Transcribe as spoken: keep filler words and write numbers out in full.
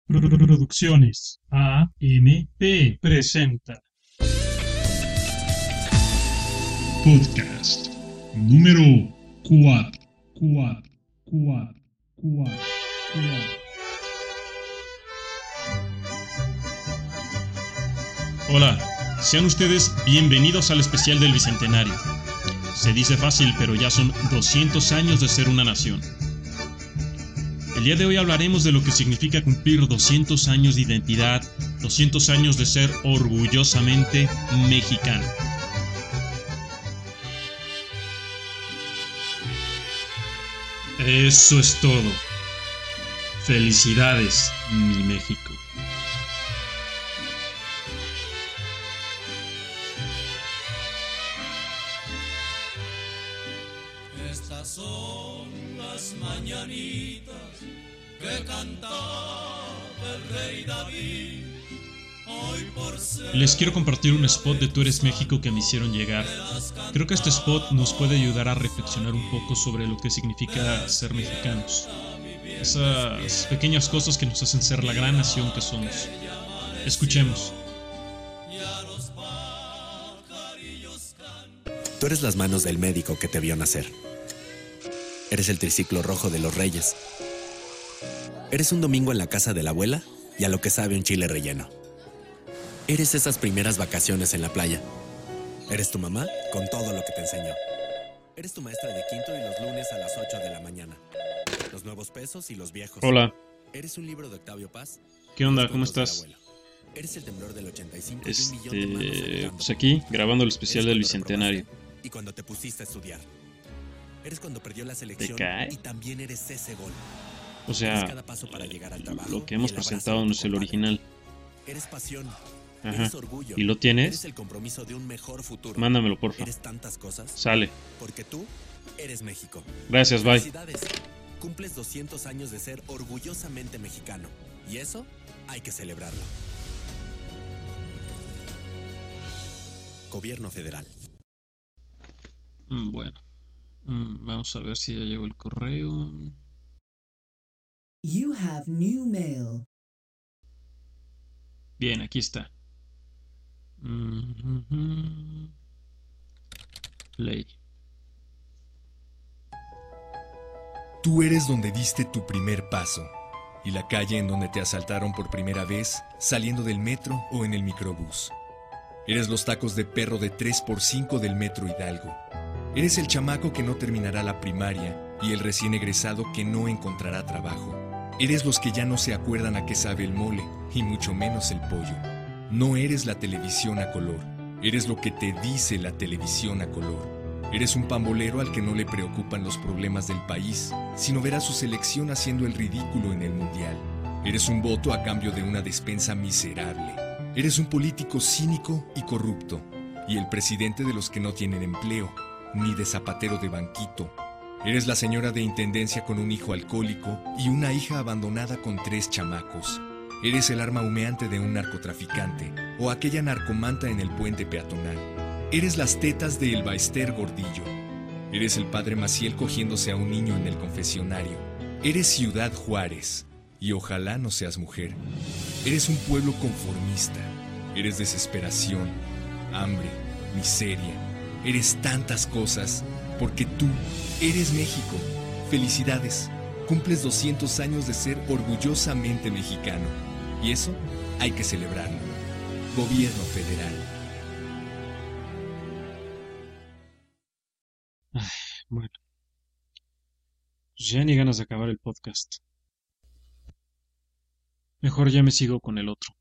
Producciones A M P presenta Podcast número cuatro, cuatro, cuatro, cuatro, cuatro. Hola, sean ustedes bienvenidos al especial del Bicentenario. Se dice fácil, pero ya son doscientos años de ser una nación. El día de hoy hablaremos de lo que significa cumplir doscientos años de identidad, doscientos años de ser orgullosamente mexicano. Eso es todo. Felicidades, mi México. Estas son las mañanitas que cantaba el rey David. Hoy por ser Les quiero compartir un spot de Tú eres México que me hicieron llegar. Creo que este spot nos puede ayudar a reflexionar un poco sobre lo que significa ser mexicanos. Esas pequeñas cosas que nos hacen ser la gran nación que somos. Escuchemos. Tú eres las manos del médico que te vio nacer. Eres el triciclo rojo de los reyes. Eres un domingo en la casa de la abuela y a lo que sabe un chile relleno. Eres esas primeras vacaciones en la playa. Eres tu mamá con todo lo que te enseñó. Eres tu maestra de quinto y los lunes a las ocho de la mañana. Los nuevos pesos y los viejos. Hola, Eres un libro de Octavio Paz. ¿qué onda? Los ¿Cómo cuentos del estás? abuelo. Eres el temblor del ochenta y cinco y un millón de manos Este, ayudando. pues aquí, grabando el especial Eres del cuando Bicentenario. reprobaste Y cuando te pusiste a estudiar. Eres cuando perdió la selección cae? y también eres ese gol. O Eres sea, cada paso para llegar al trabajo lo que y hemos el abrazo presentado de no tu es el compadre. original. Eres pasión. Ajá. Eres orgullo. ¿Y lo Eres tienes? el compromiso de un mejor futuro. Mándamelo, porfa. Eres tantas cosas Sale. porque tú eres México. Gracias, bye. Felicidades. Cumples doscientos años de ser orgullosamente mexicano. Y eso hay que celebrarlo. Gobierno federal. Mm, Bueno, Mm, vamos a ver si ya llegó el correo. You have new mail. Bien, aquí está. Mhm. Play. Tú eres donde diste tu primer paso y la calle en donde te asaltaron por primera vez saliendo del metro o en el microbús. Eres los tacos de perro de tres por cinco del metro Hidalgo. Eres el chamaco que no terminará la primaria y el recién egresado que no encontrará trabajo. Eres los que ya no se acuerdan a qué sabe el mole y mucho menos el pollo. No eres la televisión a color. Eres lo que te dice la televisión a color. Eres un pambolero al que no le preocupan los problemas del país, sino ver a su selección haciendo el ridículo en el mundial. Eres un voto a cambio de una despensa miserable. Eres un político cínico y corrupto, y el presidente de los que no tienen empleo, ni de zapatero de banquito. Eres la señora de intendencia con un hijo alcohólico y una hija abandonada con tres chamacos. Eres el arma humeante de un narcotraficante o aquella narcomanta en el puente peatonal. Eres las tetas de El Baester Gordillo. Eres el padre Maciel cogiéndose a un niño en el confesionario. Eres Ciudad Juárez. Y ojalá no seas mujer. Eres un pueblo conformista. Eres desesperación, hambre, miseria. Eres tantas cosas porque tú eres México. Felicidades. Cumples doscientos años de ser orgullosamente mexicano. Y eso hay que celebrarlo. Gobierno federal. Bueno, pues ya ni ganas de acabar el podcast. Mejor ya me sigo con el otro.